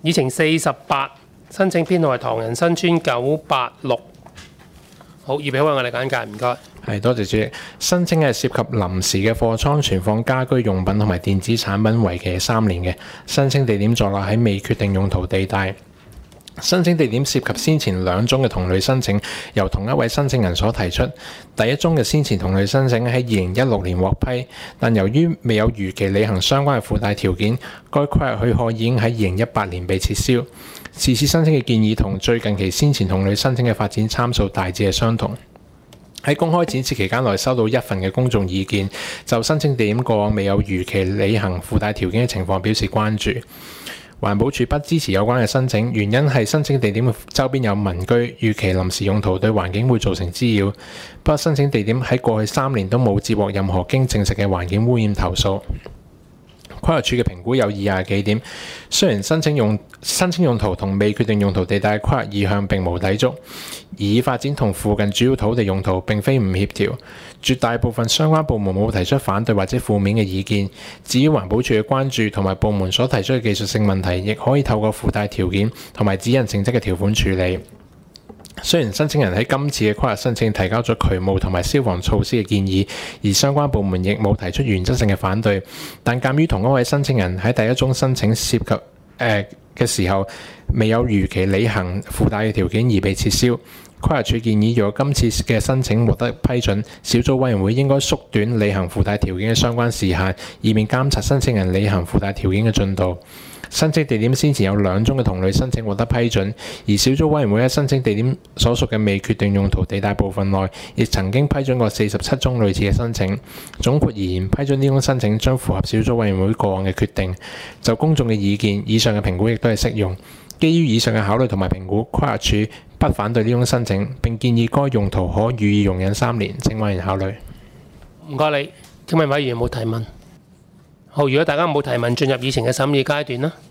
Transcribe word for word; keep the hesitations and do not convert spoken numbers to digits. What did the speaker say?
議程四十八，申請編號係唐人新村九八六。好，預備好，我哋簡介，唔該。 係，多謝主席。申請係涉及臨時嘅貨倉存放家居用品同埋電子產品，為期三年嘅。申請地點坐落喺未決定用途地帶。申請地點涉及先前兩宗嘅同類申請，由同一位申請人所提出。第一宗嘅先前同類申請喺二零一六年獲批，但由於未有如期履行相關嘅附帶條件，該規劃許可已經喺二零一八年被撤銷。是次申請嘅建議同最近期先前同類申請嘅發展參數大致係相同。喺公開展示期間內收到一份嘅公眾意見，就申請地點過往未有如期履行附帶條件嘅情況表示關注。環保署不支持有關嘅申請，原因係申請地點嘅周邊有民居，預期臨時用途對環境會造成滋擾。不過申請地點喺過去三年都冇接獲任何經證實嘅環境污染投訴。規劃署嘅評估有以下幾點：雖然申請用申請用途同未決定用途地帶規劃意向並無抵觸，而已發展同附近主要土地用途並非唔協調，絕大部分相關部門冇提出反對或者負面嘅意見。至於環保署嘅關注同埋部門所提出嘅技術性問題，亦可以透過附帶條件同埋指引性質嘅條款處理。雖然申請人喺今次嘅規劃申請提交咗渠務同埋消防措施嘅建議，而相關部門亦冇提出原則性嘅反對，但鑑於同一位申請人喺第一宗申請涉及誒嘅、呃、時候未有如期履行附帶嘅條件而被撤銷，規劃署建議，若今次嘅申請獲得批准，小組委員會應該縮短履行附帶條件嘅相關時限，以免監察申請人履行附帶條件嘅進度。申請地點先前有兩宗嘅同類申請獲得批准，而小組委員會喺申請地點所屬嘅未決定用途地帶部分內，亦曾經批准過四十七宗類似嘅申請。總括而言，批准呢宗申請將符合小組委員會過往嘅決定。就公眾嘅意見，以上嘅評估亦都係適用。基於以上嘅考慮同埋評估，規劃署不反對呢宗申請，並建議該用途可予以容忍三年，請委員考慮。 唔該你，請問委員有冇提問？好，如果大家冇提問，進入議程嘅審議階段啦。